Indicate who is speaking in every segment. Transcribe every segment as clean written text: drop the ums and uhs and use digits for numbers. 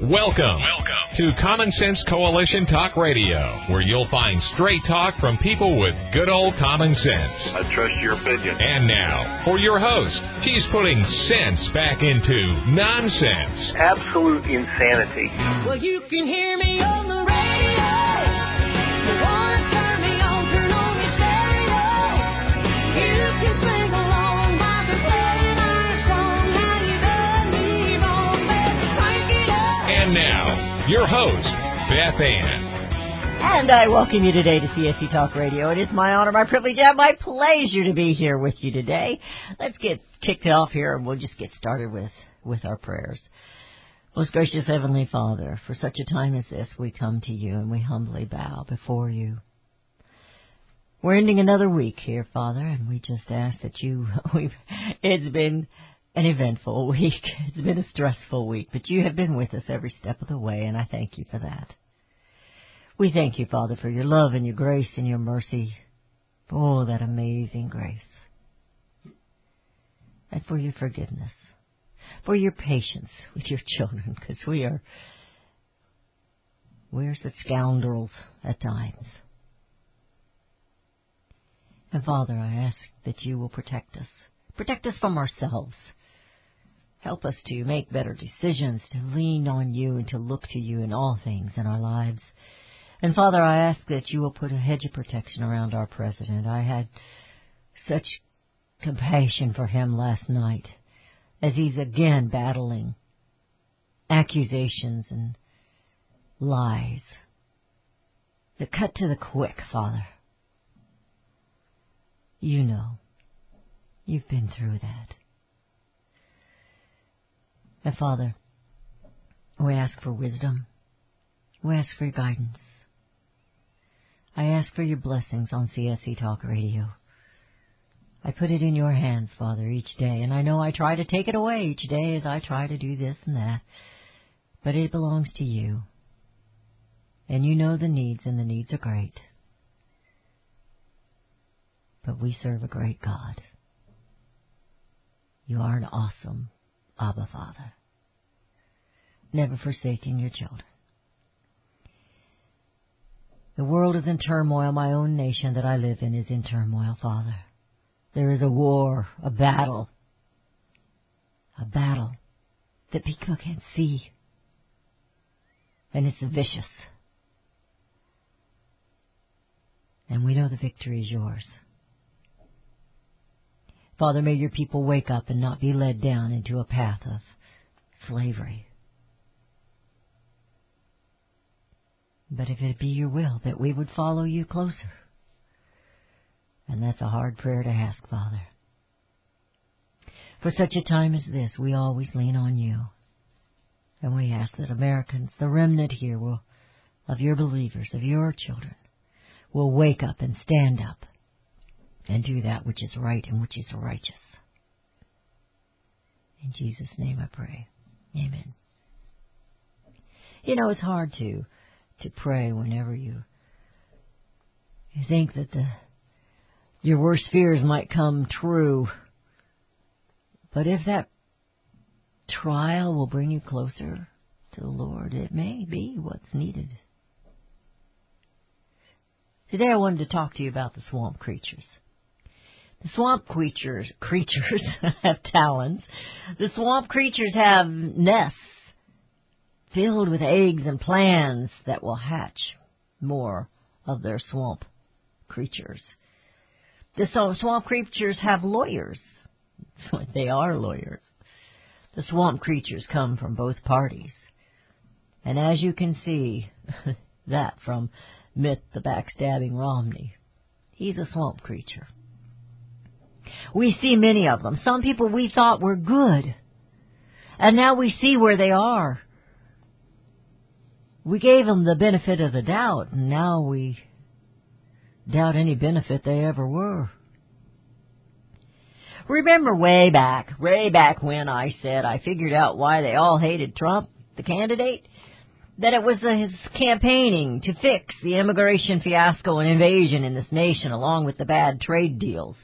Speaker 1: Welcome to Common Sense Coalition Talk Radio, where you'll find straight talk from people with good old common sense.
Speaker 2: I trust your opinion.
Speaker 1: And now, for your host, she's putting sense back into nonsense.
Speaker 2: Absolute insanity.
Speaker 3: Well, you can hear me on the radio. You want to turn me on your stereo. You can sing along while they're playing our song. How you done me wrong, baby, crank it up.
Speaker 1: And now, your host, Beth Ann.
Speaker 4: And I welcome you today to CSC Talk Radio. It is my honor, my privilege, and my pleasure to be here with you today. Let's get kicked off here, and we'll just get started with our prayers. Most gracious Heavenly Father, for such a time as this, we come to you and we humbly bow before you. We're ending another week here, Father, and we just ask that it's been an eventful week. It's been a stressful week, but you have been with us every step of the way, and I thank you for that. We thank you, Father, for your love and your grace and your mercy. Oh, that amazing grace. And for your forgiveness. For your patience with your children, because we're such scoundrels at times. And Father, I ask that you will protect us. Protect us from ourselves. Help us to make better decisions, to lean on you and to look to you in all things in our lives. And Father, I ask that you will put a hedge of protection around our president. I had such compassion for him last night as he's again battling accusations and lies that cut to the quick, Father. You know. You've been through that. And Father, we ask for wisdom. We ask for your guidance. I ask for your blessings on CSC Talk Radio. I put it in your hands, Father, each day, and I know I try to take it away each day as I try to do this and that, but it belongs to you. And you know the needs, and the needs are great. But we serve a great God. You are an awesome Abba Father, never forsaking your children. The world is in turmoil. My own nation that I live in is in turmoil, Father. There is a war, a battle that people can't see. And it's vicious. And we know the victory is yours. Father, may your people wake up and not be led down into a path of slavery. But if it be your will, that we would follow you closer. And that's a hard prayer to ask, Father. For such a time as this, we always lean on you. And we ask that Americans, the remnant here, of your believers, of your children, will wake up and stand up and do that which is right and which is righteous. In Jesus' name I pray. Amen. You know, it's hard to pray whenever you think that your worst fears might come true. But if that trial will bring you closer to the Lord, it may be what's needed. Today I wanted to talk to you about the swamp creatures. The swamp creatures have talons. The swamp creatures have nests filled with eggs and plans that will hatch more of their swamp creatures. The swamp creatures have lawyers. They are lawyers. The swamp creatures come from both parties. And as you can see, that from Mitt the backstabbing Romney, he's a swamp creature. We see many of them. Some people we thought were good. And now we see where they are. We gave them the benefit of the doubt, and now we doubt any benefit they ever were. Remember way back when I said I figured out why they all hated Trump, the candidate? That it was his campaigning to fix the immigration fiasco and invasion in this nation, along with the bad trade deals.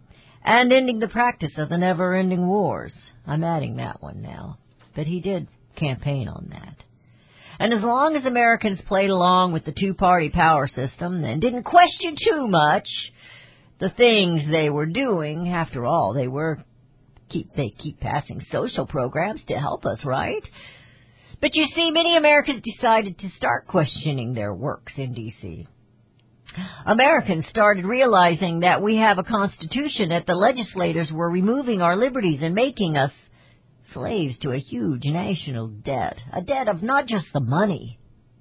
Speaker 4: And ending the practice of the never-ending wars. I'm adding that one now. But he did campaign on that. And as long as Americans played along with the two-party power system and didn't question too much the things they were doing, after all, they keep passing social programs to help us, right? But you see, many Americans decided to start questioning their works in D.C. Americans started realizing that we have a constitution, that the legislators were removing our liberties and making us slaves to a huge national debt, a debt of not just the money,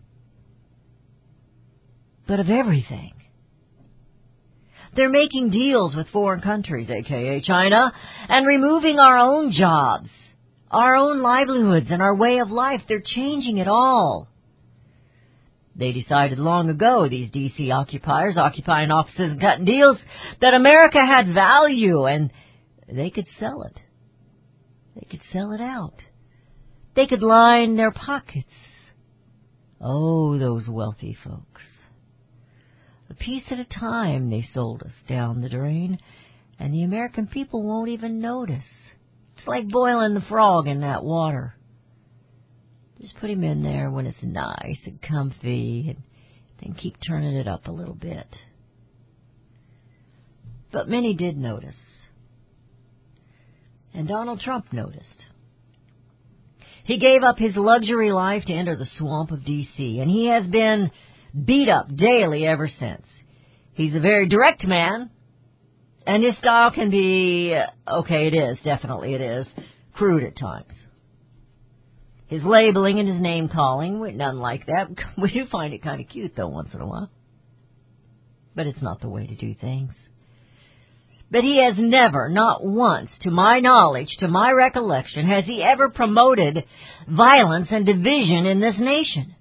Speaker 4: but of everything. They're making deals with foreign countries, aka China, and removing our own jobs, our own livelihoods, and our way of life. They're changing it all. They decided long ago, these D.C. occupiers occupying offices and cutting deals, that America had value and they could sell it. They could sell it out. They could line their pockets. Oh, those wealthy folks. A piece at a time they sold us down the drain, and the American people won't even notice. It's like boiling the frog in that water. Just put him in there when it's nice and comfy, and then keep turning it up a little bit. But many did notice. And Donald Trump noticed. He gave up his luxury life to enter the swamp of D.C., and he has been beat up daily ever since. He's a very direct man, and his style can be, definitely it is, crude at times. His labeling and his name-calling, none like that. We do find it kind of cute, though, once in a while. But it's not the way to do things. But he has never, not once, to my knowledge, to my recollection, has he ever promoted violence and division in this nation.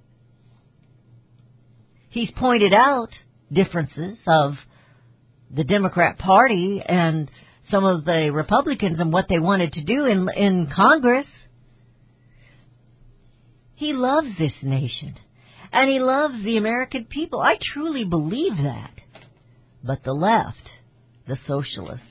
Speaker 4: He's pointed out differences of the Democrat Party and some of the Republicans and what they wanted to do in Congress. He loves this nation, and he loves the American people. I truly believe that. But the left, the socialists,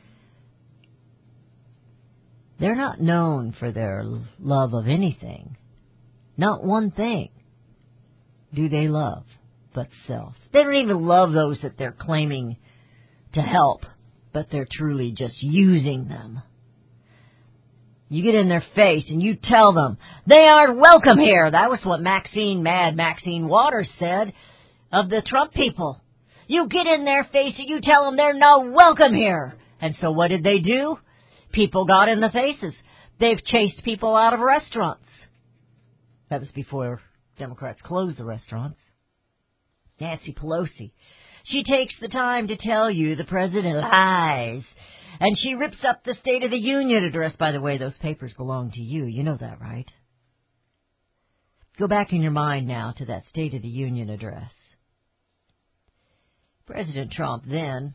Speaker 4: they're not known for their love of anything. Not one thing do they love but self. They don't even love those that they're claiming to help, but they're truly just using them. You get in their face and you tell them they aren't welcome here. That was what Maxine Waters said of the Trump people. You get in their face and you tell them they're not welcome here. And so what did they do? People got in the faces. They've chased people out of restaurants. That was before Democrats closed the restaurants. Nancy Pelosi. She takes the time to tell you the president lies. And she rips up the State of the Union address. By the way, those papers belong to you. You know that, right? Go back in your mind now to that State of the Union address. President Trump then,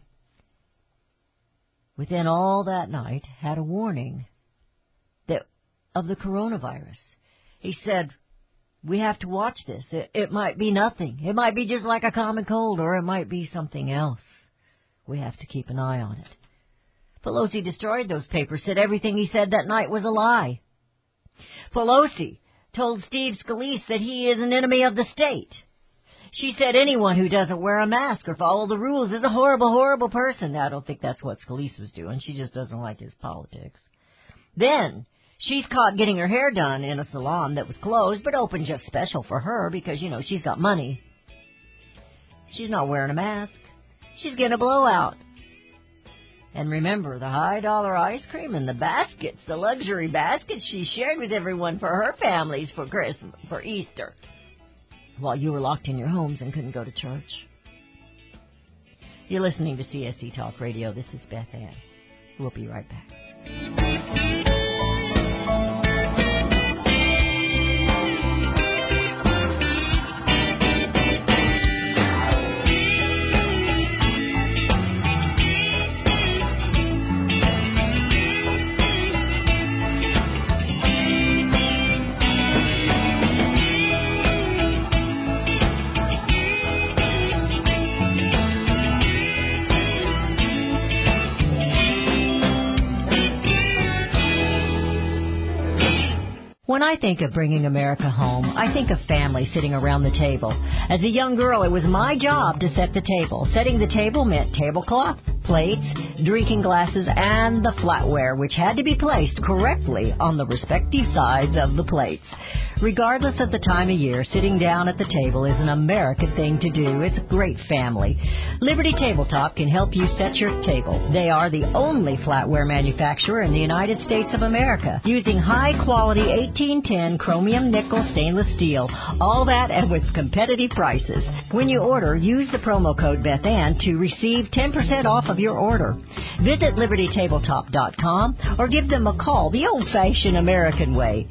Speaker 4: within all that night, had a warning of the coronavirus. He said, we have to watch this. It might be nothing. It might be just like a common cold, or it might be something else. We have to keep an eye on it. Pelosi destroyed those papers, said everything he said that night was a lie. Pelosi told Steve Scalise that he is an enemy of the state. She said anyone who doesn't wear a mask or follow the rules is a horrible, horrible person. Now, I don't think that's what Scalise was doing. She just doesn't like his politics. Then she's caught getting her hair done in a salon that was closed but open just special for her because, she's got money. She's not wearing a mask. She's getting a blowout. And remember, the high-dollar ice cream and the baskets, the luxury baskets she shared with everyone for her families for Christmas, for Easter, while you were locked in your homes and couldn't go to church. You're listening to CSC Talk Radio. This is Beth Ann. We'll be right back. When I think of bringing America home, I think of family sitting around the table. As a young girl, it was my job to set the table. Setting the table meant tablecloth, plates, drinking glasses, and the flatware, which had to be placed correctly on the respective sides of the plates. Regardless of the time of year, sitting down at the table is an American thing to do. It's a great family. Liberty Tabletop can help you set your table. They are the only flatware manufacturer in the United States of America, using high-quality 1810 chromium nickel stainless steel, all that and with competitive prices. When you order, use the promo code BethAnn to receive 10% off of your order. Visit LibertyTabletop.com or give them a call the old-fashioned American way,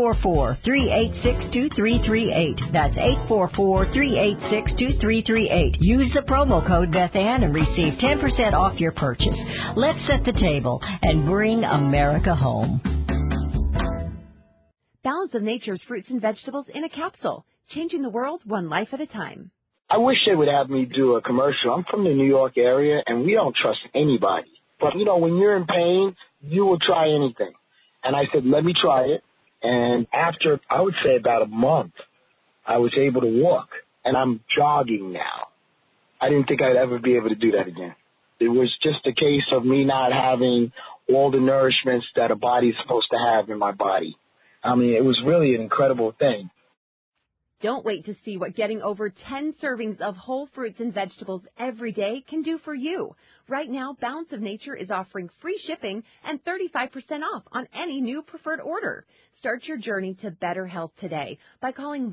Speaker 4: 844-386-2338. That's 844-386-2338. Use the promo code BethAnn and receive 10% off your purchase. Let's set the table and bring America home.
Speaker 5: Balance of Nature's fruits and vegetables in a capsule, changing the world one life at a time.
Speaker 6: I wish they would have me do a commercial. I'm from the New York area, and we don't trust anybody. But, you know, when you're in pain, you will try anything. And I said, let me try it. And after, I would say about a month, I was able to walk. And I'm jogging now. I didn't think I'd ever be able to do that again. It was just a case of me not having all the nourishments that a body's supposed to have in my body. I mean, it was really an incredible thing.
Speaker 5: Don't wait to see what getting over 10 servings of whole fruits and vegetables every day can do for you. Right now, Balance of Nature is offering free shipping and 35% off on any new preferred order. Start your journey to better health today by calling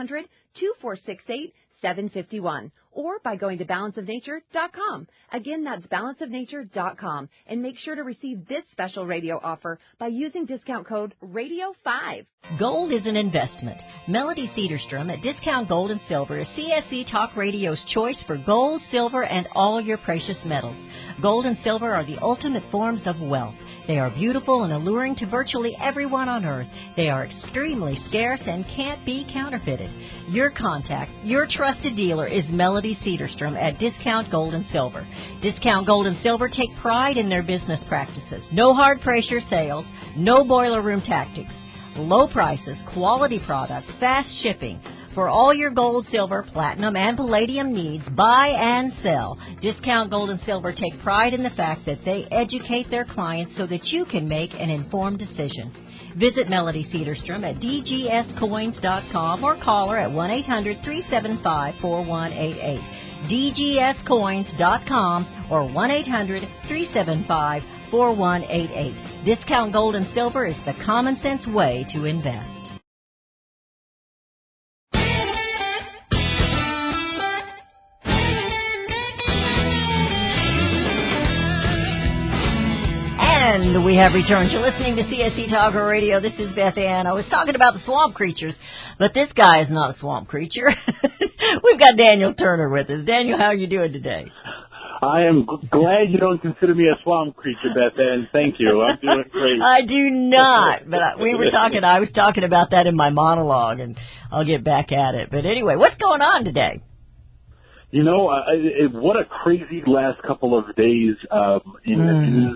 Speaker 5: 1-800-2468-751 or by going to balanceofnature.com. Again, that's balanceofnature.com. And make sure to receive this special radio offer by using discount code RADIO5.
Speaker 4: Gold is an investment. Melody Cedarstrom at Discount Gold and Silver is CSC Talk Radio's choice for gold, silver, and all your precious metals. Gold and silver are the ultimate forms of wealth. They are beautiful and alluring to virtually everyone on earth. They are extremely scarce and can't be counterfeited. Your contact, your trusted dealer is Melody Cedarstrom at Discount Gold and Silver. Discount Gold and Silver take pride in their business practices. No hard pressure sales, no boiler room tactics. Low prices, quality products, fast shipping. For all your gold, silver, platinum, and palladium needs, buy and sell. Discount Gold and Silver take pride in the fact that they educate their clients so that you can make an informed decision. Visit Melody Cedarstrom at dgscoins.com or call her at 1-800-375-4188. dgscoins.com or 1-800-375-4188. Discount Gold and Silver is the common sense way to invest. And we have returned. You're listening to CSC Talker Radio. This is Beth Ann. I was talking about the swamp creatures, but this guy is not a swamp creature. We've got Daniel Turner with us. Daniel, how are you doing today?
Speaker 7: I am glad you don't consider me a swamp creature, Beth Ann. Thank you. I'm doing great.
Speaker 4: I do not, but I was talking about that in my monologue, and I'll get back at it. But anyway, what's going on today?
Speaker 7: You know, what a crazy last couple of days in the news.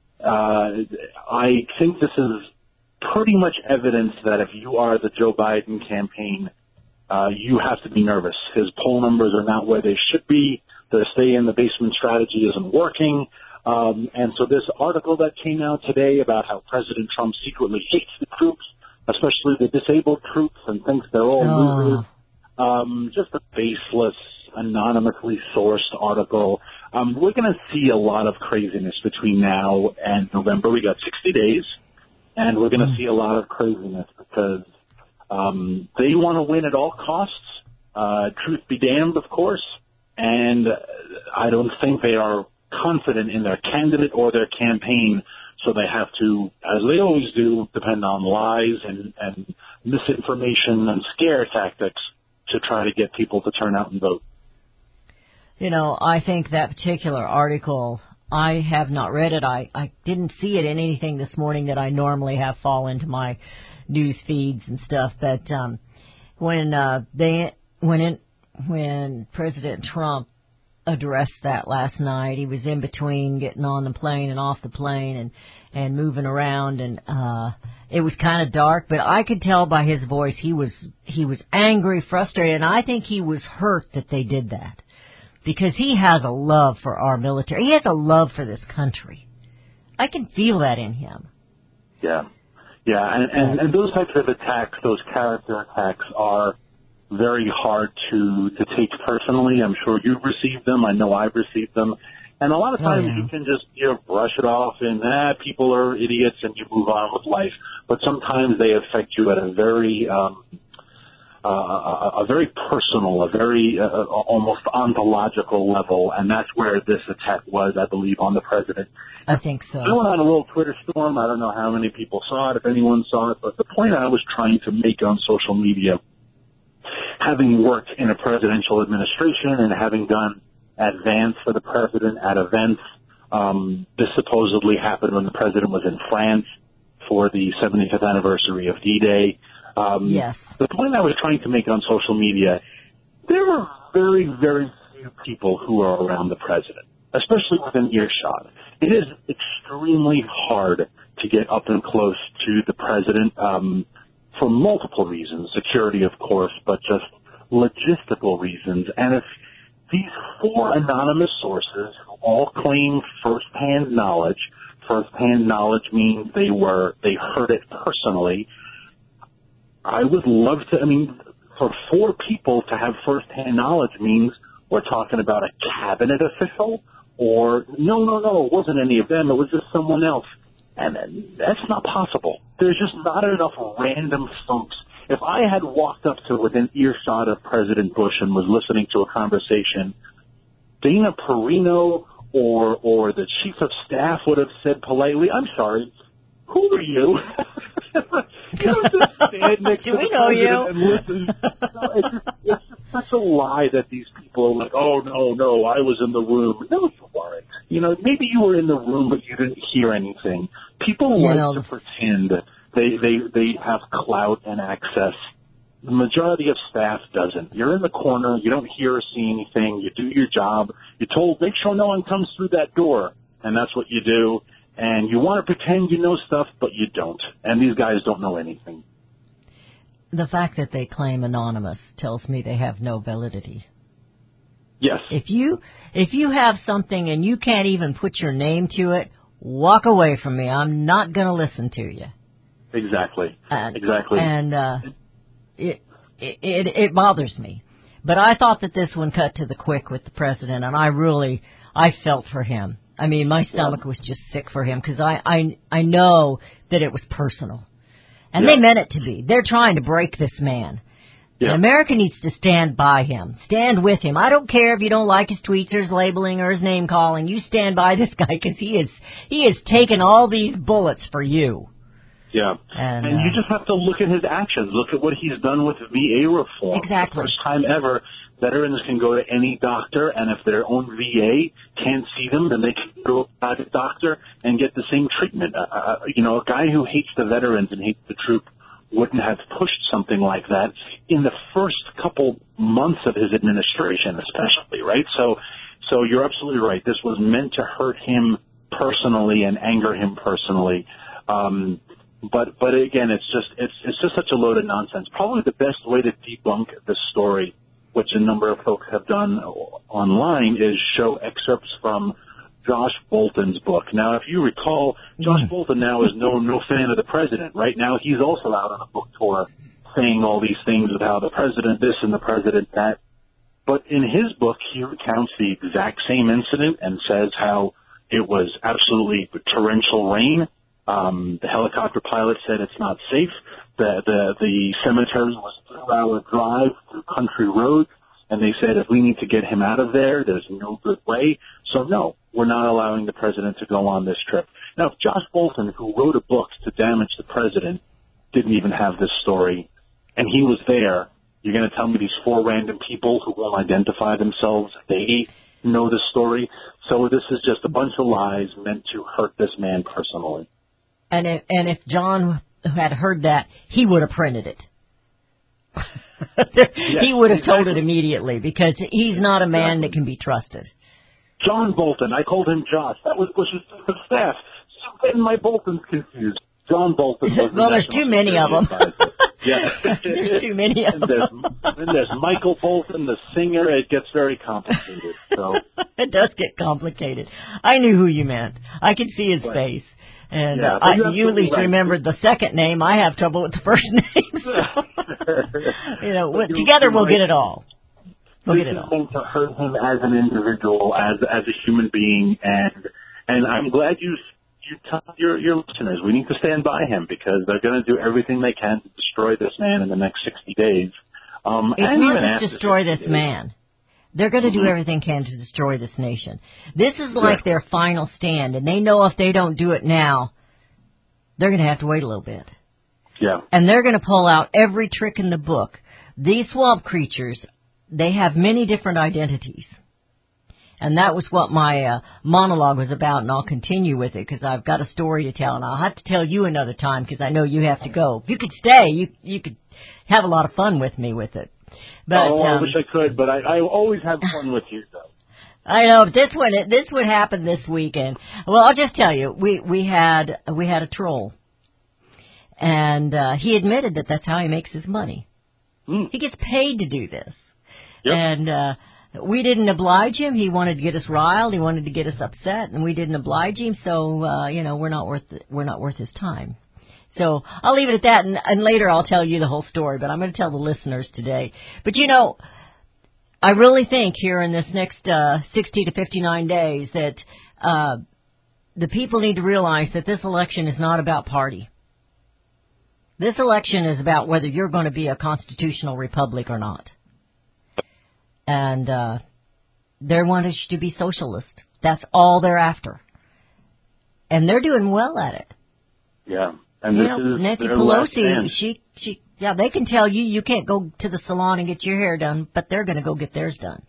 Speaker 7: I think this is pretty much evidence that if you are the Joe Biden campaign, you have to be nervous. His poll numbers are not where they should be. The stay-in-the-basement strategy isn't working. And so this article that came out today about how President Trump secretly hates the troops, especially the disabled troops, and thinks they're all losers, just a baseless, anonymously sourced article. We're going to see a lot of craziness between now and November. We got 60 days, and we're going to see a lot of craziness because they want to win at all costs. Truth be damned, of course. And I don't think they are confident in their candidate or their campaign, so they have to, as they always do, depend on lies and misinformation and scare tactics to try to get people to turn out and vote.
Speaker 4: You know, I think that particular article, I have not read it. I didn't see it in anything this morning that I normally have fall into my news feeds and stuff. But when President Trump addressed that last night, he was in between getting on the plane and off the plane and moving around, and It was kind of dark, but I could tell by his voice he was angry, frustrated, and I think he was hurt that they did that. Because he has a love for our military. He has a love for this country. I can feel that in him.
Speaker 7: Yeah. Yeah, and those types of attacks, those character attacks, are very hard to take personally. I'm sure you've received them. I know I've received them. And a lot of times you can just, brush it off and, people are idiots and you move on with life. But sometimes they affect you at a very personal, a very almost ontological level. And that's where this attack was, I believe, on the president.
Speaker 4: I think so.
Speaker 7: I went on a little Twitter storm. I don't know how many people saw it, if anyone saw it. But the point I was trying to make on social media, having worked in a presidential administration and having done advance for the president at events, this supposedly happened when the president was in France for the 75th anniversary of D-Day.
Speaker 4: Yes.
Speaker 7: The point I was trying to make on social media, there are very, very few people who are around the president, especially within earshot. It is extremely hard to get up and close to the president for multiple reasons, security, of course, but just logistical reasons. And if these 4 anonymous sources who all claim first-hand knowledge means they heard it personally. I would love to, for 4 people to have first-hand knowledge means we're talking about a cabinet official or, no, it wasn't any of them, it was just someone else. And that's not possible. There's just not enough random folks. If I had walked up to within earshot of President Bush and was listening to a conversation, Dana Perino or the chief of staff would have said politely, "I'm sorry, who are you?" Just stand next to the president and listen. It's just such a lie that these people are like, "Oh no, I was in the room." No, you weren't. Maybe you were in the room, but you didn't hear anything. People like to pretend they have clout and access. The majority of staff doesn't. You're in the corner. You don't hear or see anything. You do your job. You're told, make sure no one comes through that door. And that's what you do. And you want to pretend you know stuff, but you don't. And these guys don't know anything.
Speaker 4: The fact that they claim anonymous tells me they have no validity.
Speaker 7: Yes.
Speaker 4: If you have something and you can't even put your name to it, walk away from me. I'm not going to listen to you.
Speaker 7: Exactly.
Speaker 4: Exactly. And it bothers me. But I thought that this one cut to the quick with the president, and I felt for him. My stomach was just sick for him because I know that it was personal. And they meant it to be. They're trying to break this man. Yeah. And America needs to stand by him. Stand with him. I don't care if you don't like his tweets or his labeling or his name calling. You stand by this guy because he is taking all these bullets for you.
Speaker 7: Yeah. And you just have to look at his actions. Look at what he's done with VA reform.
Speaker 4: Exactly.
Speaker 7: The first time ever, veterans can go to any doctor, and if their own VA can't see them, then they can go to a private doctor and get the same treatment. A guy who hates the veterans and hates the troop wouldn't have pushed something like that in the first couple months of his administration, especially, right? So you're absolutely right. This was meant to hurt him personally and anger him personally. But again, it's just such a load of nonsense. Probably the best way to debunk this story, which a number of folks have done online, is show excerpts from Josh Bolten's book. Now, if you recall, Josh Bolten now is no fan of the president. Right now, he's also out on a book tour saying all these things about the president this and the president that. But in his book, he recounts the exact same incident and says how it was absolutely torrential rain. The helicopter pilot said it's not safe. The cemetery was a 2-hour drive through country roads, and they said if we need to get him out of there, there's no good way. So no, we're not allowing the president to go on this trip. Now, if Josh Bolten, who wrote a book to damage the president, didn't even have this story, and he was there, you're going to tell me these 4 random people who won't identify themselves, they know the story? So this is just a bunch of lies meant to hurt this man personally.
Speaker 4: And if John had heard that, he would have printed it. He would have told it immediately because he's not a man that can be trusted.
Speaker 7: John Bolton. I called him Josh. That was Bush's chief of staff. So getting my Boltons confused. John Bolton was
Speaker 4: well, there's too many of them.
Speaker 7: Yeah.
Speaker 4: There's too many of them.
Speaker 7: Then there's Michael Bolton, the singer. It gets very complicated. So
Speaker 4: it does get complicated. I knew who you meant. I could see his face. And
Speaker 7: yeah,
Speaker 4: you at least remembered the second name. I have trouble with the first name. So, together we'll get it all. We'll get it all.
Speaker 7: Going to hurt him as an individual, as a human being, and I'm glad you tell your listeners we need to stand by him because they're going to do everything they can to destroy this man in the next 60 days.
Speaker 4: It's not just destroy this man. They're going to do everything they can to destroy this nation. This is like their final stand, and they know if they don't do it now, they're going to have to wait a little bit.
Speaker 7: Yeah.
Speaker 4: And they're going to pull out every trick in the book. These swamp creatures, they have many different identities. And that was what my monologue was about, and I'll continue with it because I've got a story to tell, and I'll have to tell you another time because I know you have to go. If you could stay, you could have a lot of fun with me with it. But,
Speaker 7: I wish I could, but I always have fun with you, though.
Speaker 4: I know, but this would happen this weekend. Well, I'll just tell you, we had a troll, and he admitted that that's how he makes his money. He gets paid to do this, and we didn't oblige him. He wanted to get us riled. He wanted to get us upset, and we didn't oblige him. So we're not worth his time. So I'll leave it at that, and later I'll tell you the whole story, but I'm going to tell the listeners today. But, I really think here in this next 60 to 59 days that the people need to realize that this election is not about party. This election is about whether you're going to be a constitutional republic or not. And they want us to be socialist. That's all they're after. And they're doing well at it.
Speaker 7: Yeah. And this is
Speaker 4: Nancy
Speaker 7: their
Speaker 4: Pelosi, she they can tell you can't go to the salon and get your hair done, but they're going to go get theirs done.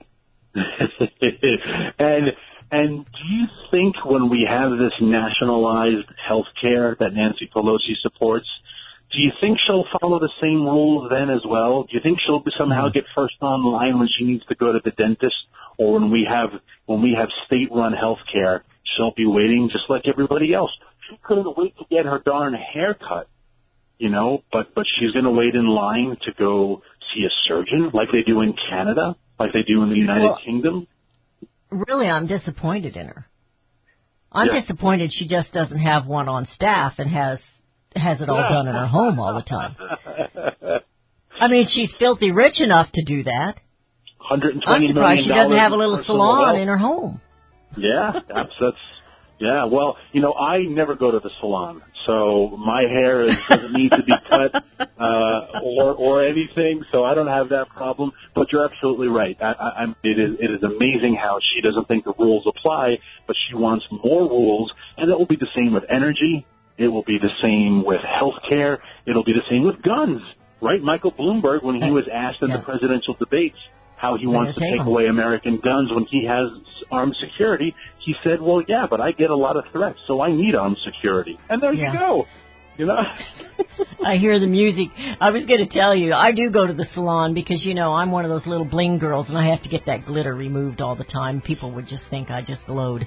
Speaker 7: And do you think when we have this nationalized health care that Nancy Pelosi supports, do you think she'll follow the same rules then as well? Do you think she'll somehow get first on line when she needs to go to the dentist, or when we have state-run health care, she'll be waiting just like everybody else? She couldn't wait to get her darn haircut, but she's going to wait in line to go see a surgeon like they do in Canada, like they do in the United Kingdom.
Speaker 4: Really, I'm disappointed in her. I'm disappointed she just doesn't have one on staff and has it all done in her home all the time. I mean, she's filthy rich enough to do that.
Speaker 7: $120
Speaker 4: I'm surprised she doesn't have a little salon in her home.
Speaker 7: Yeah, that's yeah. Well, I never go to the salon, so my hair doesn't need to be cut or anything, so I don't have that problem. But you're absolutely right. It is amazing how she doesn't think the rules apply, but she wants more rules, and it will be the same with energy. It will be the same with health care. It'll be the same with guns, right? Michael Bloomberg, when he was asked in the presidential debates how he wants to take away American guns when he has armed security, he said, well, yeah, but I get a lot of threats, so I need armed security. And there you go.
Speaker 4: I hear the music. I was going to tell you, I do go to the salon because, I'm one of those little bling girls, and I have to get that glitter removed all the time. People would just think I just glowed.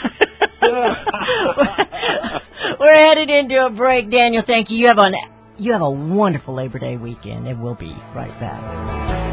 Speaker 4: We're headed into a break. Daniel, thank you. You have a wonderful Labor Day weekend, and we'll be right back.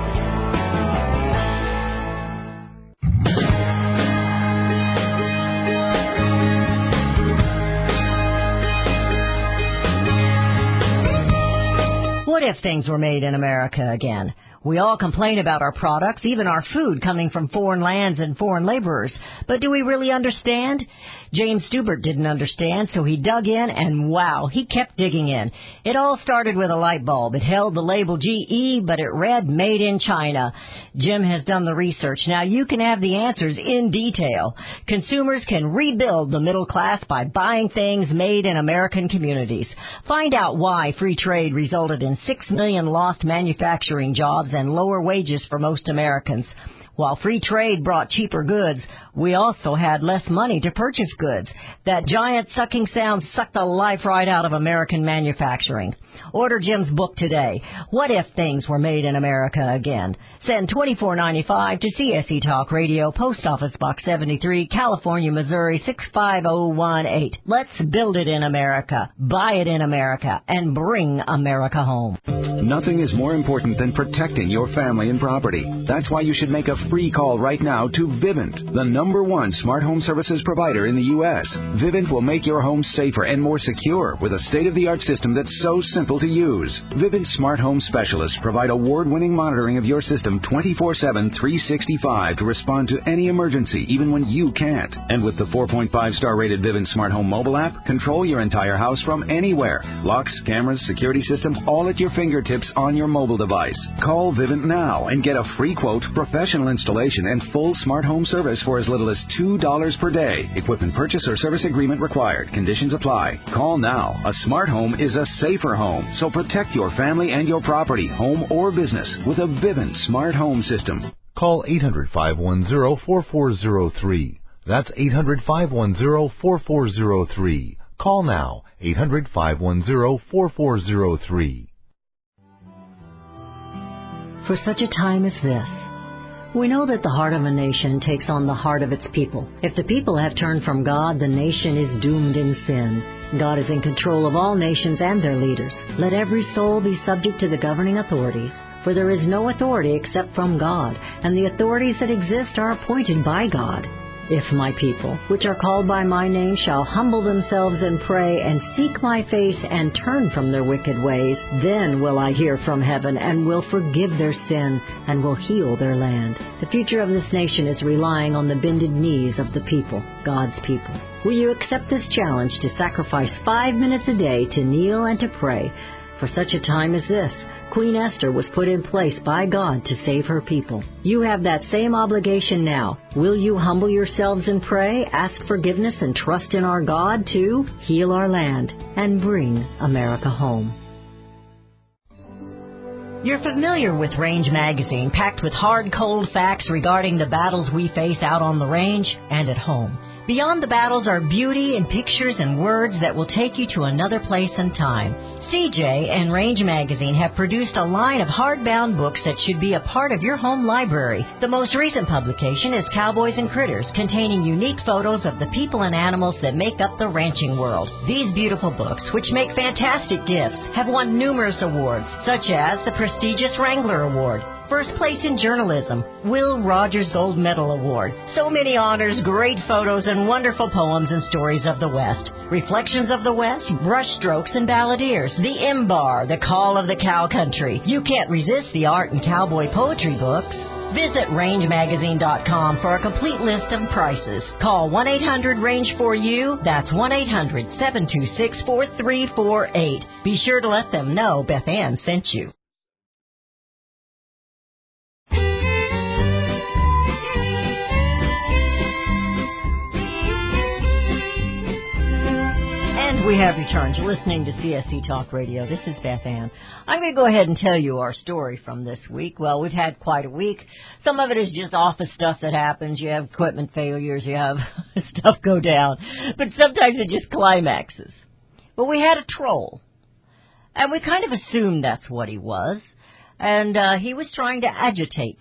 Speaker 4: What if things were made in America again? We all complain about our products, even our food coming from foreign lands and foreign laborers. But do we really understand? James Stubert didn't understand, so he dug in, and wow, he kept digging in. It all started with a light bulb. It held the label GE, but it read Made in China. Jim has done the research. Now you can have the answers in detail. Consumers can rebuild the middle class by buying things made in American communities. Find out why free trade resulted in 6 million lost manufacturing jobs and lower wages for most Americans. While free trade brought cheaper goods, we also had less money to purchase goods. That giant sucking sound sucked the life right out of American manufacturing. Order Jim's book today. What If Things Were Made in America Again? Send $24.95 to CSE Talk Radio, Post Office Box 73, California, Missouri 65018. Let's build it in America, buy it in America, and bring America home.
Speaker 8: Nothing is more important than protecting your family and property. That's why you should make a free call right now to Vivint, the #1 smart home services provider in the U.S. Vivint will make your home safer and more secure with a state-of-the-art system that's so simple to use. Vivint smart home specialists provide award-winning monitoring of your system 24/7, 365 to respond to any emergency, even when you can't. And with the 4.5-star rated Vivint smart home mobile app, control your entire house from anywhere. Locks, cameras, security system, all at your fingertips on your mobile device. Call Vivint now and get a free quote, professional installation, and full smart home service for as little as $2 per day. Equipment purchase or service agreement required. Conditions apply. Call now. A smart home is a safer home, so protect your family and your property, home or business, with a Vivint smart home system.
Speaker 9: Call 800-510-4403. That's 800-510-4403. Call now. 800-510-4403.
Speaker 4: For such a time as this, we know that the heart of a nation takes on the heart of its people. If the people have turned from God, the nation is doomed in sin. God is in control of all nations and their leaders. Let every soul be subject to the governing authorities, for there is no authority except from God, and the authorities that exist are appointed by God. If my people, which are called by my name, shall humble themselves and pray and seek my face and turn from their wicked ways, then will I hear from heaven and will forgive their sin and will heal their land. The future of this nation is relying on the bended knees of the people, God's people. Will you accept this challenge to sacrifice 5 minutes a day to kneel and to pray? For such a time as this, Queen Esther was put in place by God to save her people. You have that same obligation now. Will you humble yourselves and pray, ask forgiveness, and trust in our God to heal our land and bring America home? You're familiar with Range Magazine, packed with hard, cold facts regarding the battles we face out on the range and at home. Beyond the battles are beauty and pictures and words that will take you to another place and time. CJ and Range Magazine have produced a line of hardbound books that should be a part of your home library. The most recent publication is Cowboys and Critters, containing unique photos of the people and animals that make up the ranching world. These beautiful books, which make fantastic gifts, have won numerous awards, such as the prestigious Wrangler Award, First Place in Journalism, Will Rogers Gold Medal Award. So many honors, great photos, and wonderful poems and stories of the West. Reflections of the West, Brushstrokes and Balladeers, The M-Bar, The Call of the Cow Country. You can't resist the art and cowboy poetry books. Visit rangemagazine.com for a complete list of prices. Call 1-800-RANGE-4U. That's 1-800-726-4348. Be sure to let them know Beth Ann sent you. We have returned to listening to CSE Talk Radio. This is Beth Ann. I'm going to go ahead and tell you our story from this week. Well, we've had quite a week. Some of it is just office stuff that happens. You have equipment failures. You have stuff go down. But sometimes it just climaxes. Well, we had a troll. And we kind of assumed that's what he was. And he was trying to agitate.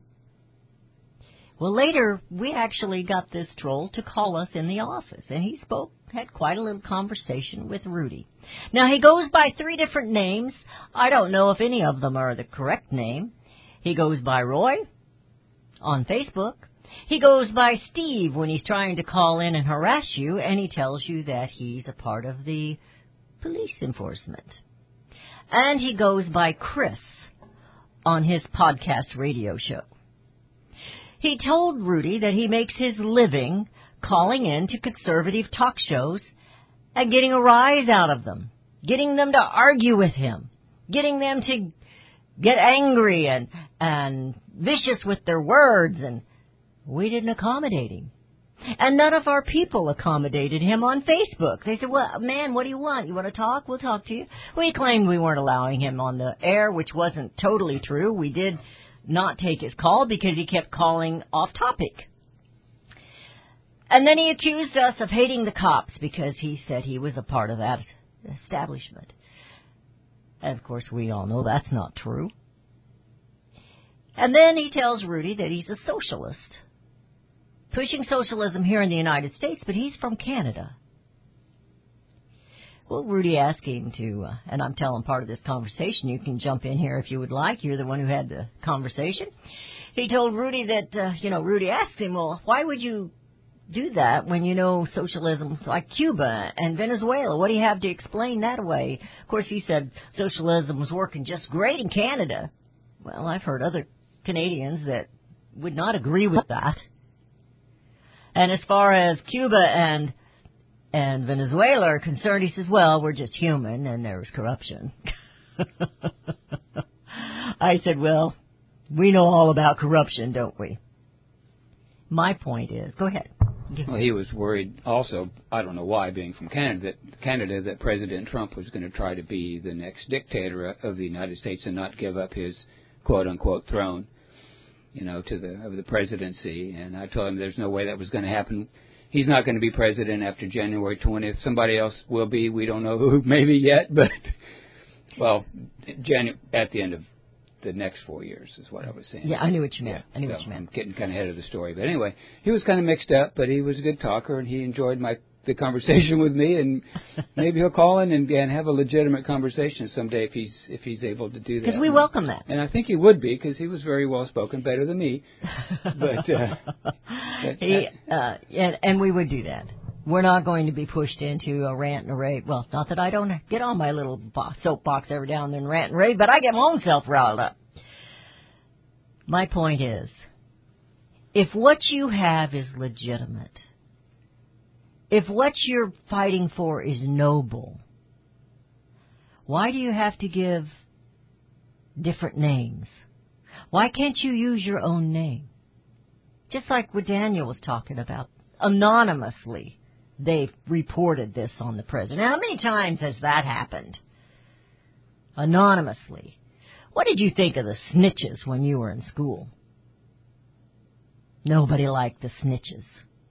Speaker 4: Well, later, we actually got this troll to call us in the office. And he had quite a little conversation with Rudy. Now, he goes by 3 different names. I don't know if any of them are the correct name. He goes by Roy on Facebook. He goes by Steve when he's trying to call in and harass you, and he tells you that he's a part of the police enforcement. And he goes by Chris on his podcast radio show. He told Rudy that he makes his living calling in to conservative talk shows and getting a rise out of them, getting them to argue with him, getting them to get angry and vicious with their words, and we didn't accommodate him. And none of our people accommodated him on Facebook. They said, well, man, what do you want? You want to talk? We'll talk to you. We claimed we weren't allowing him on the air, which wasn't totally true. We did not take his call because he kept calling off topic. And then he accused us of hating the cops because he said he was a part of that establishment. And, of course, we all know that's not true. And then he tells Rudy that he's a socialist, pushing socialism here in the United States, but he's from Canada. Well, Rudy asked him to, and I'm telling part of this conversation. You can jump in here if you would like. You're the one who had the conversation. He told Rudy that, Rudy asked him, well, why would you do that when you know socialism's like Cuba and Venezuela? What do you have to explain that away? Of course, he said socialism was working just great in Canada. Well, I've heard other Canadians that would not agree with that. And as far as Cuba and Venezuela are concerned, he says, well, we're just human and there's corruption. I said, well, we know all about corruption, don't we? My point is, go ahead.
Speaker 10: Well, he was worried also, I don't know why, being from Canada, that President Trump was going to try to be the next dictator of the United States and not give up his quote-unquote throne, of the presidency. And I told him there's no way that was going to happen. He's not going to be president after January 20th. Somebody else will be. We don't know who, maybe yet, but, well, at the end of the next 4 years is what I was saying.
Speaker 4: Yeah, I knew what you meant.
Speaker 10: Yeah, I'm getting kind of ahead of the story. But anyway, he was kind of mixed up, but he was a good talker, and he enjoyed the conversation with me, and maybe he'll call in and have a legitimate conversation someday if he's able to do that.
Speaker 4: Because we welcome that.
Speaker 10: And I think he would be, because he was very well spoken, better than me. But
Speaker 4: and we would do that. We're not going to be pushed into a rant and a rave. Well, not that I don't get on my little soapbox every now and then rant and rave, but I get my own self riled up. My point is, if what you have is legitimate, if what you're fighting for is noble, why do you have to give different names? Why can't you use your own name? Just like what Daniel was talking about, anonymously. They've reported this on the president. How many times has that happened? Anonymously. What did you think of the snitches when you were in school? Nobody liked the snitches.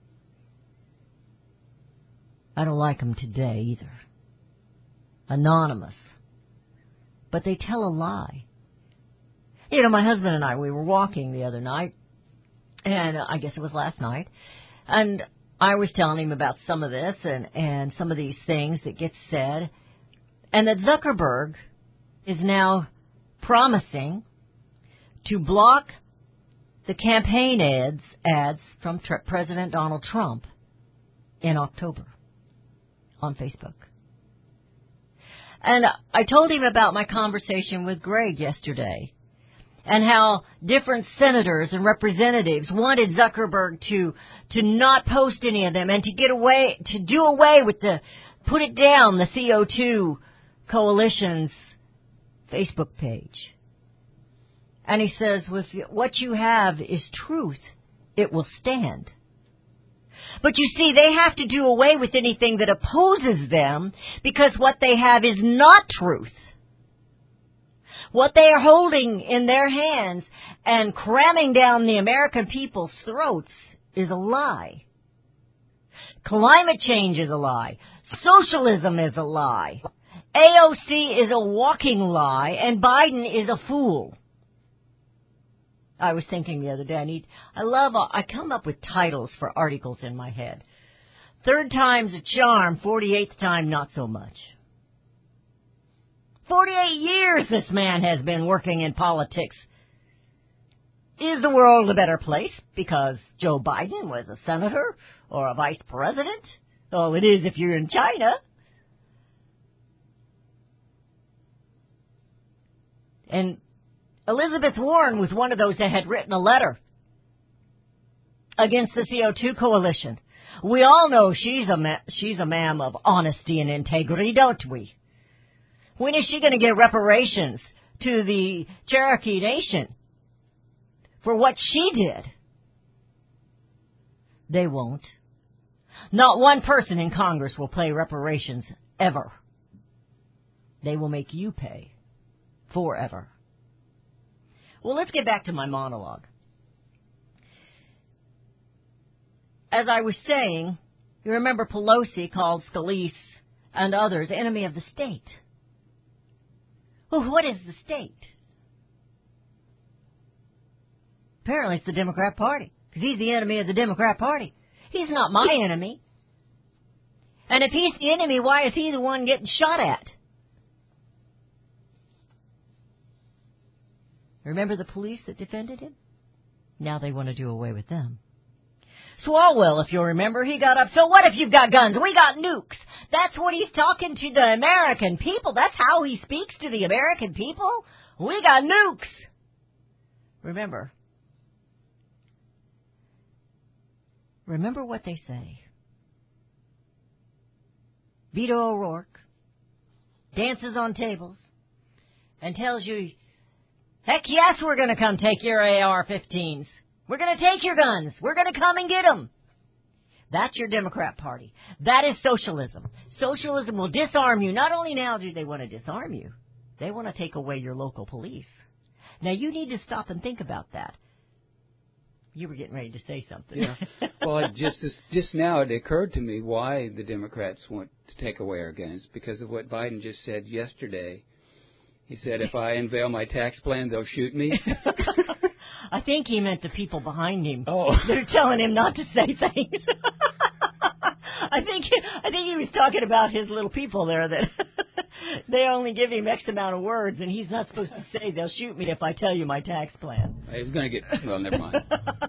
Speaker 4: I don't like them today either. Anonymous. But they tell a lie. My husband and I, we were walking the other night, and I guess it was last night, and I was telling him about some of this and some of these things that get said, and that Zuckerberg is now promising to block the campaign ads from President Donald Trump in October on Facebook. And I told him about my conversation with Greg yesterday, and how different senators and representatives wanted Zuckerberg to not post any of them and to do away with put it down, the CO2 Coalition's Facebook page. And he says, with what you have is truth, it will stand. But you see, they have to do away with anything that opposes them, because what they have is not truth. What they are holding in their hands and cramming down the American people's throats is a lie. Climate change is a lie. Socialism is a lie. AOC is a walking lie, and Biden is a fool. I was thinking the other day, I come up with titles for articles in my head. 3rd time's a charm, 48th time not so much. 48 years this man has been working in politics. Is the world a better place because Joe Biden was a senator or a vice president? Oh, it is if you're in China. And Elizabeth Warren was one of those that had written a letter against the CO2 coalition. We all know she's a ma'am of honesty and integrity, don't we? When is she going to get reparations to the Cherokee Nation for what she did? They won't. Not one person in Congress will pay reparations ever. They will make you pay forever. Well, let's get back to my monologue. As I was saying, you remember Pelosi called Scalise and others enemy of the state. Well, what is the state? Apparently it's the Democrat Party, because he's the enemy of the Democrat Party. He's not my enemy. And if he's the enemy, why is he the one getting shot at? Remember the police that defended him? Now they want to do away with them. Swalwell, if you'll remember, he got up, so what if you've got guns? We got nukes. That's what he's talking to the American people. That's how he speaks to the American people. We got nukes. Remember what they say. Beto O'Rourke dances on tables and tells you, heck yes, we're going to come take your AR-15s. We're going to take your guns. We're going to come and get them. That's your Democrat Party. That is socialism. Socialism will disarm you. Not only now do they want to disarm you, they want to take away your local police. Now, you need to stop and think about that. You were getting ready to say something.
Speaker 10: Yeah. Well, just now it occurred to me why the Democrats want to take away our guns, because of what Biden just said yesterday. He said, if I unveil my tax plan, they'll shoot me.
Speaker 4: I think he meant the people behind him.
Speaker 10: Oh.
Speaker 4: They're telling him not to say things. I think he was talking about his little people there that they only give him X amount of words, and he's not supposed to say, they'll shoot me if I tell you my tax plan.
Speaker 10: He was going to get, well, never mind.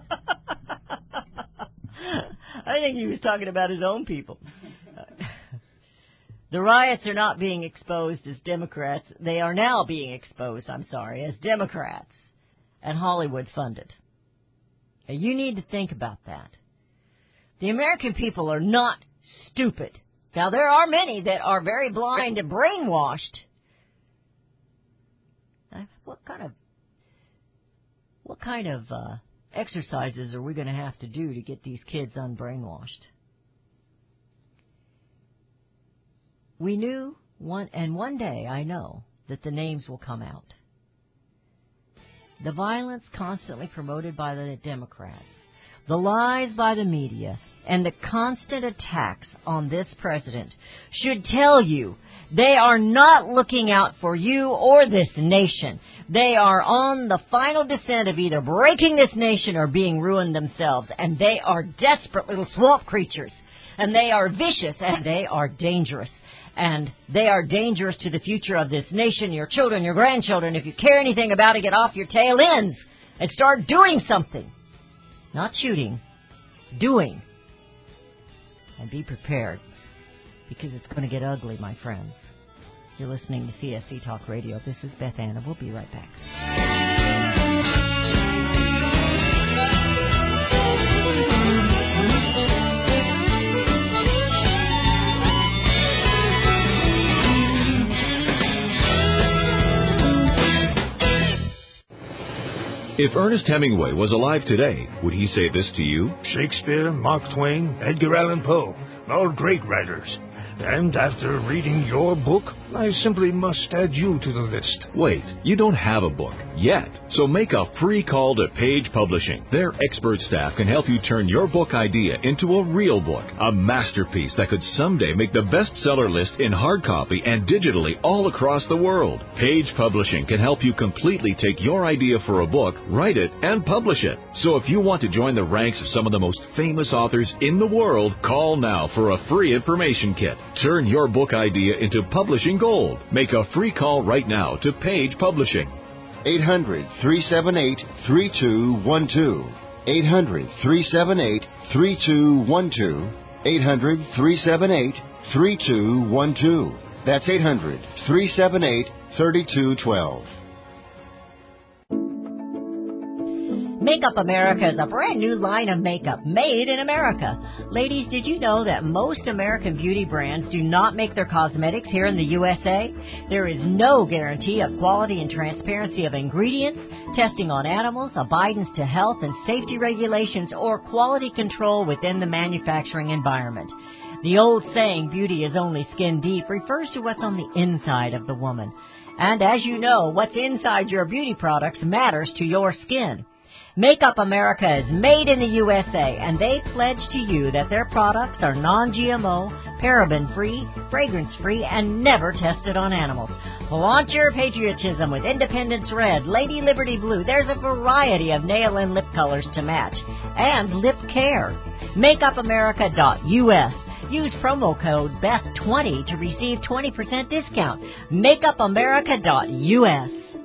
Speaker 4: I think he was talking about his own people. The riots are not being exposed as Democrats. They are now being exposed, as Democrats and Hollywood funded. And you need to think about that. The American people are not stupid. Now, there are many that are very blind and brainwashed. What kind of exercises are we going to have to do to get these kids unbrainwashed? We knew one day I know that the names will come out. The violence constantly promoted by the Democrats, the lies by the media, and the constant attacks on this president should tell you they are not looking out for you or this nation. They are on the final descent of either breaking this nation or being ruined themselves. And they are desperate little swamp creatures. And they are vicious and they are dangerous. And they are dangerous to the future of this nation, your children, your grandchildren. If you care anything about it, get off your tail ends and start doing something. Not shooting, doing. And be prepared, because it's going to get ugly, my friends. You're listening to CSC Talk Radio. This is Beth Ann, and we'll be right back.
Speaker 11: If Ernest Hemingway was alive today, would he say this to you?
Speaker 12: Shakespeare, Mark Twain, Edgar Allan Poe, all great writers. And after reading your book, I simply must add you to the list.
Speaker 11: Wait, you don't have a book yet. So make a free call to Page Publishing. Their expert staff can help you turn your book idea into a real book, a masterpiece that could someday make the bestseller list in hard copy and digitally all across the world. Page Publishing can help you completely take your idea for a book, write it, and publish it. So if you want to join the ranks of some of the most famous authors in the world, call now for a free information kit. Turn your book idea into publishing gold. Make a free call right now to Page Publishing.
Speaker 13: 800-378-3212. 800-378-3212. 800-378-3212. That's 800-378-3212.
Speaker 4: Makeup America is a brand new line of makeup made in America. Ladies, did you know that most American beauty brands do not make their cosmetics here in the USA? There is no guarantee of quality and transparency of ingredients, testing on animals, abidance to health and safety regulations, or quality control within the manufacturing environment. The old saying, beauty is only skin deep, refers to what's on the inside of the woman. And as you know, what's inside your beauty products matters to your skin. Makeup America is made in the USA, and they pledge to you that their products are non-GMO, paraben-free, fragrance-free, and never tested on animals. Flaunt your patriotism with Independence Red, Lady Liberty Blue. There's a variety of nail and lip colors to match. And lip care. MakeupAmerica.us. Use promo code BETH20 to receive 20% discount. MakeupAmerica.us.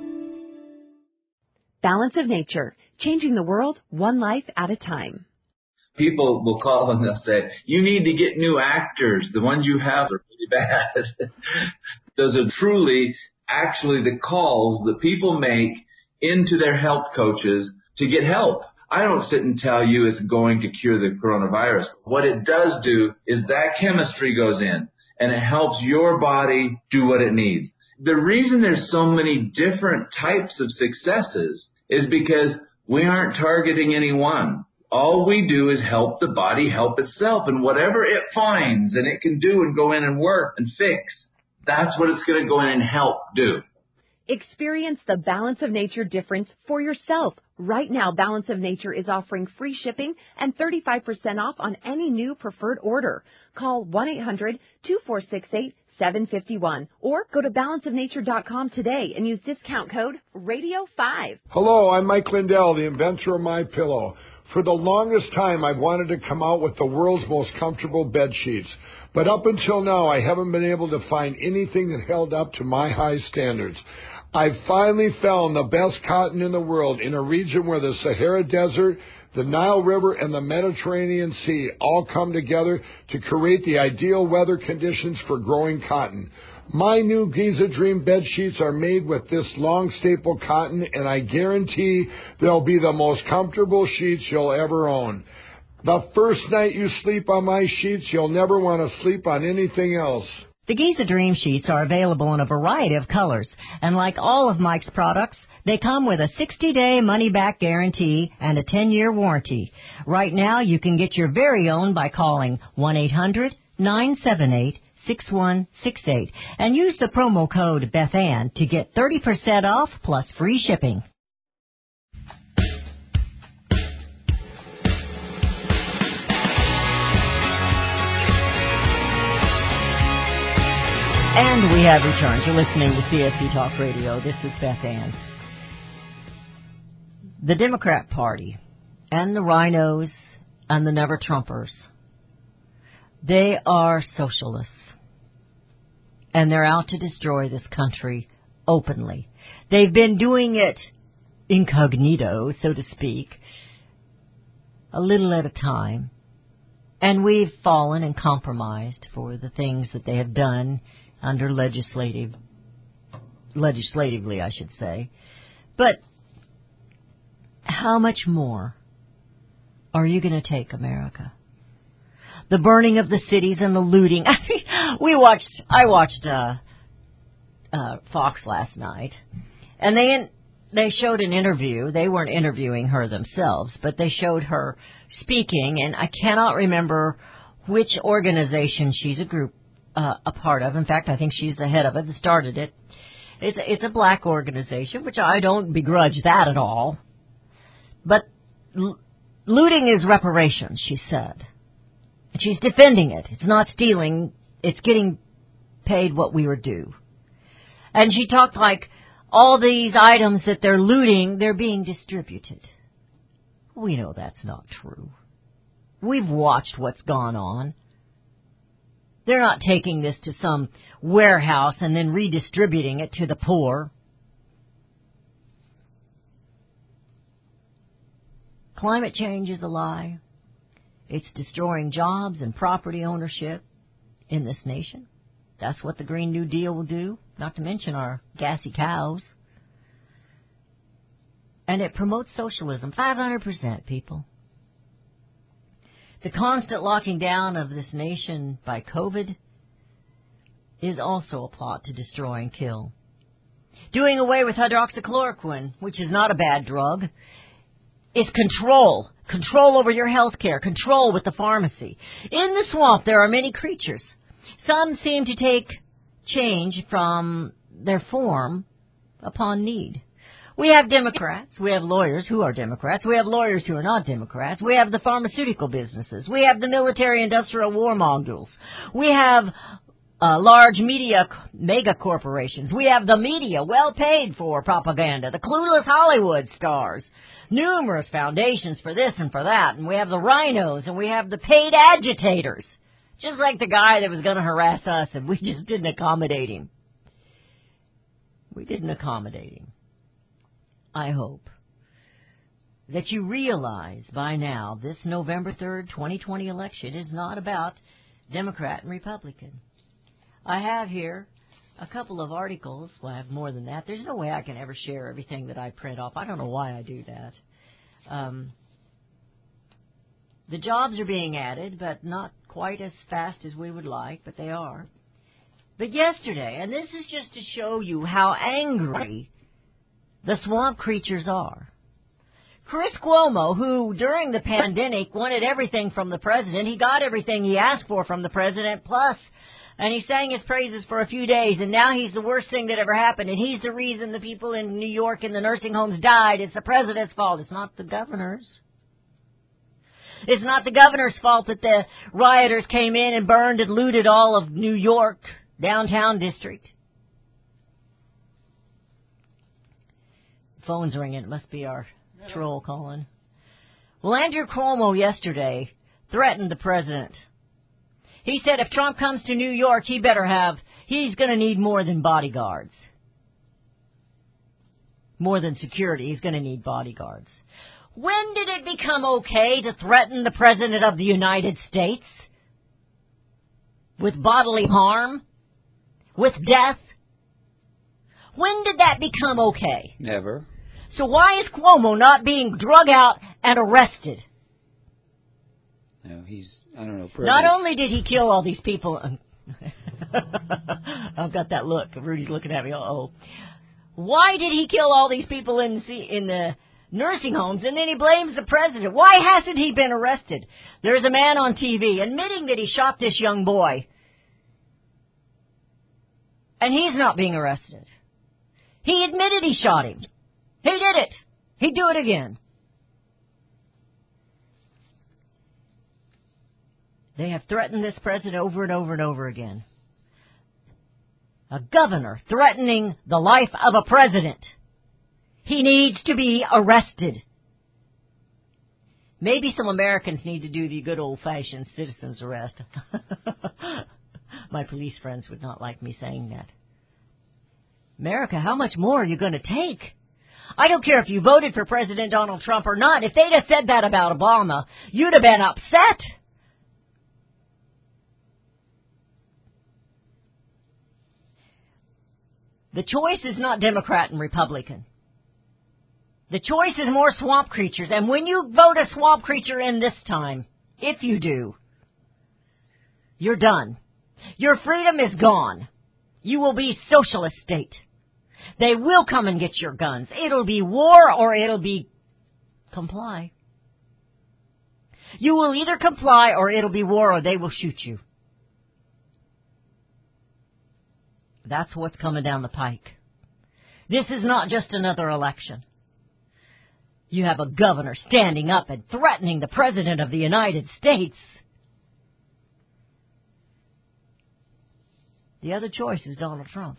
Speaker 5: Balance of Nature, changing the world one life at a time.
Speaker 14: People will call and they'll say, you need to get new actors. The ones you have are really bad. Those are truly actually the calls that people make into their health coaches to get help. I don't sit and tell you it's going to cure the coronavirus. What it does do is that chemistry goes in and it helps your body do what it needs. The reason there's so many different types of successes is because we aren't targeting any one. All we do is help the body help itself, and whatever it finds and it can do and go in and work and fix, that's what it's going to go in and help do.
Speaker 5: Experience the Balance of Nature difference for yourself. Right now, Balance of Nature is offering free shipping and 35% off on any new preferred order. Call 1-800-2468-751 or go to balanceofnature.com today and use discount code RADIO5.
Speaker 15: Hello, I'm Mike Lindell, the inventor of MyPillow. For the longest time, I've wanted to come out with the world's most comfortable bed sheets. But up until now, I haven't been able to find anything that held up to my high standards. I finally found the best cotton in the world in a region where the Sahara Desert, the Nile River, and the Mediterranean Sea all come together to create the ideal weather conditions for growing cotton. My new Giza Dream bed sheets are made with this long staple cotton, and I guarantee they'll be the most comfortable sheets you'll ever own. The first night you sleep on my sheets, you'll never want to sleep on anything else.
Speaker 4: The Giza Dream Sheets are available in a variety of colors, and like all of Mike's products, they come with a 60-day money-back guarantee and a 10-year warranty. Right now, you can get your very own by calling 1-800-978-6168 and use the promo code BethAnn to get 30% off plus free shipping. And we have returned. You're listening to CSC Talk Radio. This is Beth Ann. The Democrat Party and the rhinos and the never-Trumpers, they are socialists. And they're out to destroy this country openly. They've been doing it incognito, so to speak, a little at a time. And we've fallen and compromised for the things that they have done under legislatively, I should say. But how much more are you going to take, America? The burning of the cities and the looting. I watched Fox last night, and they showed an interview. They weren't interviewing her themselves, but they showed her speaking, and I cannot remember which organization she's a part of. In fact, I think she's the head of it that started it. It's a black organization, which I don't begrudge that at all. But looting is reparations, she said. And she's defending it. It's not stealing. It's getting paid what we were due. And she talked like all these items that they're looting, they're being distributed. We know that's not true. We've watched what's gone on. They're not taking this to some warehouse and then redistributing it to the poor. Climate change is a lie. It's destroying jobs and property ownership in this nation. That's what the Green New Deal will do, not to mention our gassy cows. And it promotes socialism, 500%, people. The constant locking down of this nation by COVID is also a plot to destroy and kill. Doing away with hydroxychloroquine, which is not a bad drug, is control. Control over your health care. Control with the pharmacy. In the swamp, there are many creatures. Some seem to take change from their form upon need. We have Democrats. We have lawyers who are Democrats. We have lawyers who are not Democrats. We have the pharmaceutical businesses. We have the military-industrial warmongers. We have large media mega corporations. We have the media, well paid for propaganda. The clueless Hollywood stars. Numerous foundations for this and for that. And we have the rhinos, and we have the paid agitators. Just like the guy that was going to harass us, and we just didn't accommodate him. We didn't accommodate him. I hope that you realize by now this November 3rd, 2020 election is not about Democrat and Republican. I have here a couple of articles. Well, I have more than that. There's no way I can ever share everything that I print off. I don't know why I do that. The jobs are being added, but not quite as fast as we would like, but they are. But yesterday, and this is just to show you how angry the swamp creatures are. Chris Cuomo, who during the pandemic wanted everything from the president, he got everything he asked for from the president, plus, and he sang his praises for a few days, and now he's the worst thing that ever happened, and he's the reason the people in New York in the nursing homes died. It's the president's fault. It's not the governor's. It's not the governor's fault that the rioters came in and burned and looted all of New York, downtown district. Phone's ringing. It must be our troll calling. Well, Andrew Cuomo yesterday threatened the president. He said if Trump comes to New York, he's going to need more than bodyguards. More than security. He's going to need bodyguards. When did it become okay to threaten the President of the United States? With bodily harm? With death? When did that become okay?
Speaker 10: Never.
Speaker 4: So why is Cuomo not being drug out and arrested?
Speaker 10: No, I don't know.
Speaker 4: Not only did he kill all these people... I've got that look. Rudy's looking at me. Uh-oh. Why did he kill all these people in the nursing homes, and then he blames the president? Why hasn't he been arrested? There's a man on TV admitting that he shot this young boy, and he's not being arrested. He admitted he shot him. He did it. He'd do it again. They have threatened this president over and over and over again. A governor threatening the life of a president. He needs to be arrested. Maybe some Americans need to do the good old-fashioned citizen's arrest. My police friends would not like me saying that. America, how much more are you going to take? I don't care if you voted for President Donald Trump or not. If they'd have said that about Obama, you'd have been upset. The choice is not Democrat and Republican. The choice is more swamp creatures. And when you vote a swamp creature in this time, if you do, you're done. Your freedom is gone. You will be socialist state. They will come and get your guns. It'll be war or it'll be comply. You will either comply or it'll be war or they will shoot you. That's what's coming down the pike. This is not just another election. You have a governor standing up and threatening the President of the United States. The other choice is Donald Trump.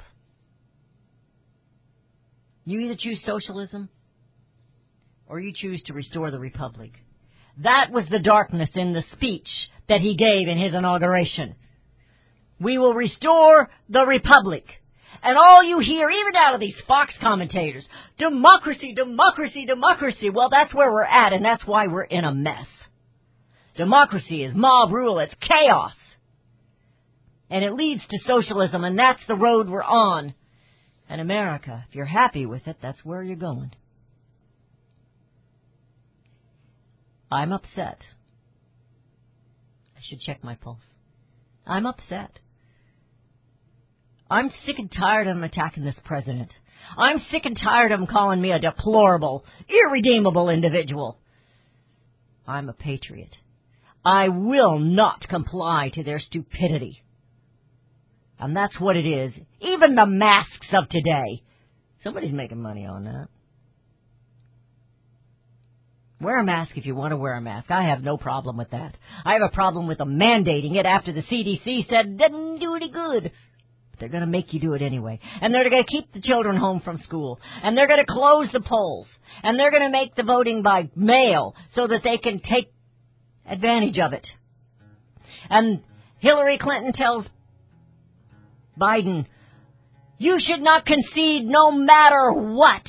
Speaker 4: You either choose socialism or you choose to restore the republic. That was the darkness in the speech that he gave in his inauguration. We will restore the republic. And all you hear, even out of these Fox commentators, democracy, democracy, democracy. Well, that's where we're at, and that's why we're in a mess. Democracy is mob rule. It's chaos. And it leads to socialism, and that's the road we're on. And America, if you're happy with it, that's where you're going. I'm upset. I should check my pulse. I'm upset. I'm sick and tired of him attacking this president. I'm sick and tired of him calling me a deplorable, irredeemable individual. I'm a patriot. I will not comply to their stupidity. And that's what it is. Even the masks of today. Somebody's making money on that. Wear a mask if you want to wear a mask. I have no problem with that. I have a problem with them mandating it after the CDC said it doesn't do any good. But they're going to make you do it anyway. And they're going to keep the children home from school. And they're going to close the polls. And they're going to make the voting by mail so that they can take advantage of it. And Hillary Clinton tells Biden, you should not concede no matter what.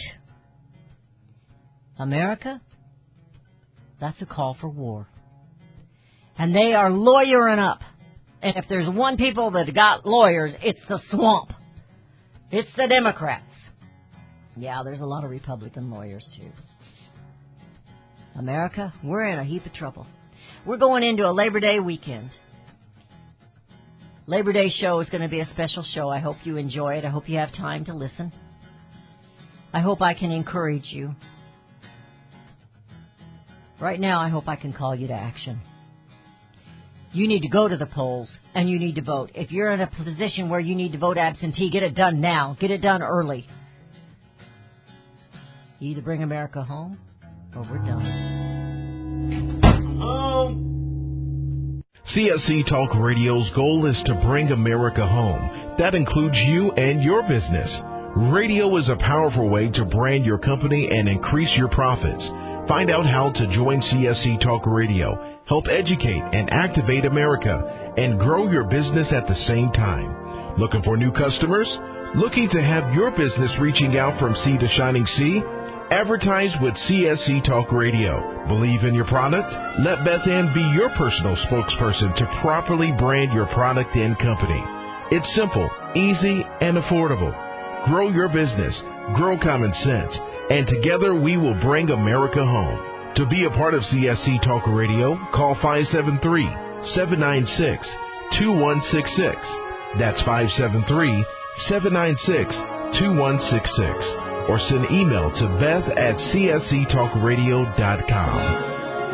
Speaker 4: America? That's a call for war. And they are lawyering up. And if there's one people that got lawyers, it's the swamp. It's the Democrats. Yeah, there's a lot of Republican lawyers, too. America, we're in a heap of trouble. We're going into a Labor Day weekend. Labor Day show is going to be a special show. I hope you enjoy it. I hope you have time to listen. I hope I can encourage you. Right now, I hope I can call you to action. You need to go to the polls, and you need to vote. If you're in a position where you need to vote absentee, get it done now. Get it done early. You either bring America home, or we're done.
Speaker 16: CSC Talk Radio's goal is to bring America home. That includes you and your business. Radio is a powerful way to brand your company and increase your profits. Find out how to join CSC Talk Radio, help educate and activate America, and grow your business at the same time. Looking for new customers? Looking to have your business reaching out from sea to shining sea? Advertise with CSC Talk Radio. Believe in your product? Let Beth Ann be your personal spokesperson to properly brand your product and company. It's simple, easy, and affordable. Grow your business. Grow common sense. And together we will bring America home. To be a part of CSC Talk Radio, call 573-796-2166. That's 573-796-2166. Or send email to beth@csctalkradio.com.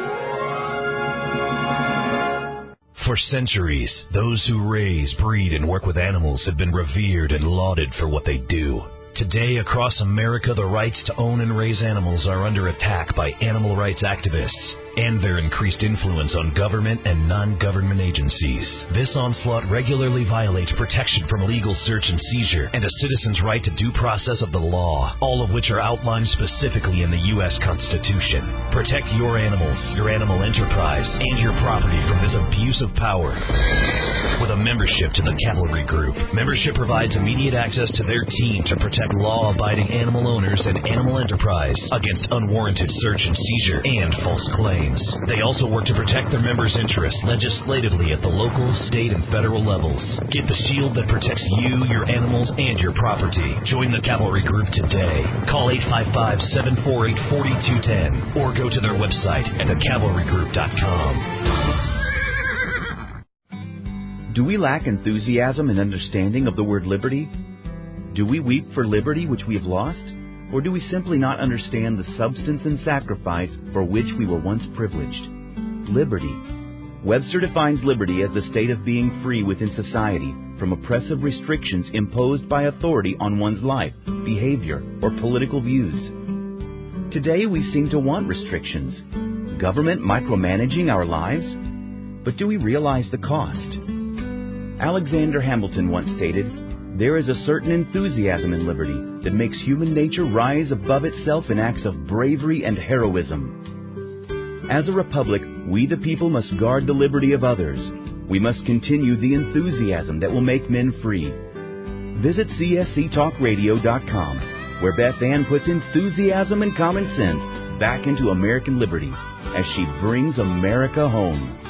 Speaker 17: For centuries, those who raise, breed, and work with animals have been revered and lauded for what they do. Today, across America, the rights to own and raise animals are under attack by animal rights activists and their increased influence on government and non-government agencies. This onslaught regularly violates protection from illegal search and seizure and a citizen's right to due process of the law, all of which are outlined specifically in the U.S. Constitution. Protect your animals, your animal enterprise, and your property from this abuse of power. With a membership to the Cavalry Group, membership provides immediate access to their team to protect law-abiding animal owners and animal enterprise against unwarranted search and seizure and false claims. They also work to protect their members' interests legislatively at the local, state, and federal levels. Get the shield that protects you, your animals, and your property. Join the Cavalry Group today. Call 855-748-4210 or go to their website at thecavalrygroup.com.
Speaker 18: Do we lack enthusiasm and understanding of the word liberty? Do we weep for liberty which we have lost? Or do we simply not understand the substance and sacrifice for which we were once privileged? Liberty. Webster defines liberty as the state of being free within society from oppressive restrictions imposed by authority on one's life, behavior, or political views. Today we seem to want restrictions. Government micromanaging our lives? But do we realize the cost? Alexander Hamilton once stated, "There is a certain enthusiasm in liberty that makes human nature rise above itself in acts of bravery and heroism." As a republic, we the people must guard the liberty of others. We must continue the enthusiasm that will make men free. Visit csctalkradio.com, where Beth Ann puts enthusiasm and common sense back into American liberty as she brings America home.